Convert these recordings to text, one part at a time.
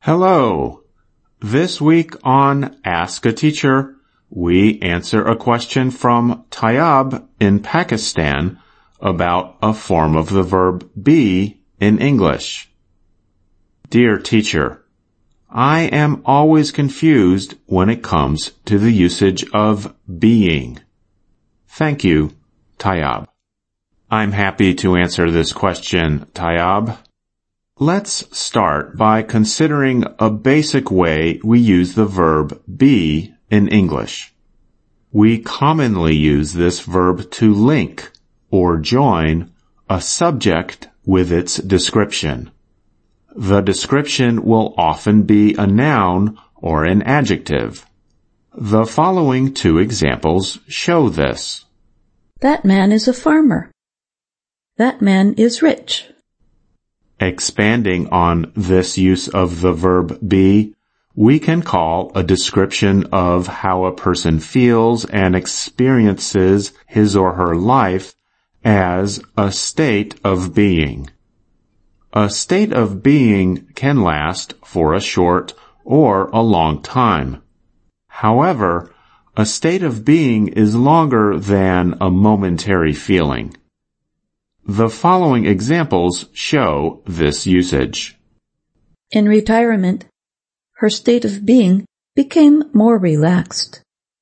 Hello. This week on Ask a Teacher, we answer a question from Tayab in Pakistan about a form of the verb be in English. Dear teacher, I am always confused when it comes to the usage of being. Thank you, Tayab. I'm happy to answer this question, Tayab. Let's start by considering a basic way we use the verb be in English. We commonly use this verb to link or join a subject with its description. The description will often be a noun or an adjective. The following two examples show this. That man is a farmer. That man is rich. Expanding on this use of the verb be, we can call a description of how a person feels and experiences his or her life as a state of being. A state of being can last for a short or a long time. However, a state of being is longer than a momentary feeling. The following examples show this usage. In retirement, her state of being became more relaxed.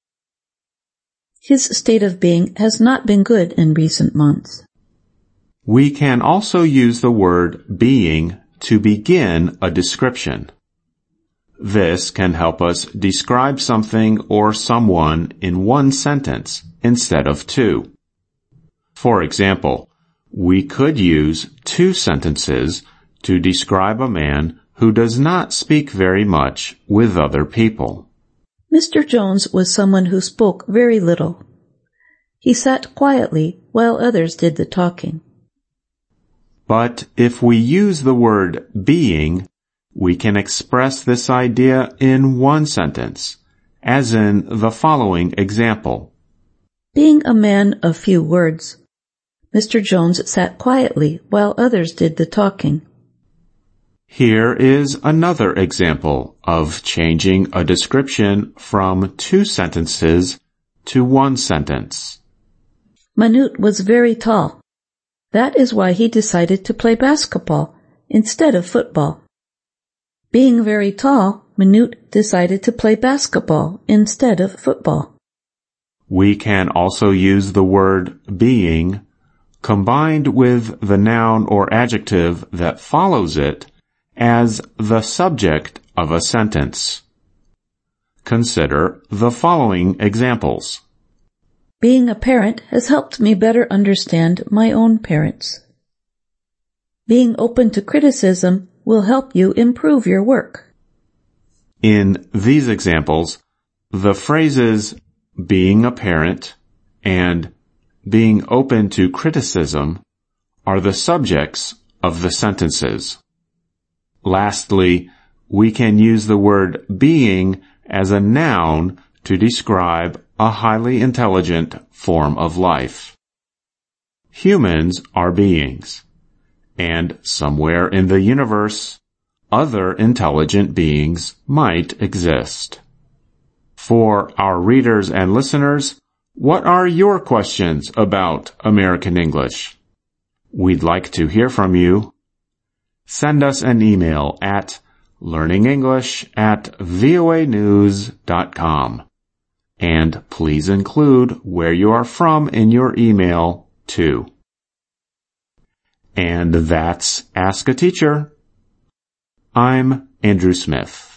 His state of being has not been good in recent months. We can also use the word being to begin a description. This can help us describe something or someone in one sentence instead of two. For example, we could use two sentences to describe a man who does not speak very much with other people. Mr. Jones was someone who spoke very little. He sat quietly while others did the talking. But if we use the word being, we can express this idea in one sentence, as in the following example. Being a man of few words, Mr. Jones sat quietly while others did the talking. Here is another example of changing a description from two sentences to one sentence. Manute was very tall. That is why he decided to play basketball instead of football. Being very tall, Manute decided to play basketball instead of football. We can also use the word being combined with the noun or adjective that follows it as the subject of a sentence. Consider the following examples. Being a parent has helped me better understand my own parents. Being open to criticism will help you improve your work. In these examples, the phrases being a parent and being open to criticism are the subjects of the sentences. Lastly, we can use the word being as a noun to describe a highly intelligent form of life. Humans are beings, and somewhere in the universe, other intelligent beings might exist. For our readers and listeners, what are your questions about American English? We'd like to hear from you. Send us an email at learningenglish@voanews.com. And please include where you are from in your email, too. And that's Ask a Teacher. I'm Andrew Smith.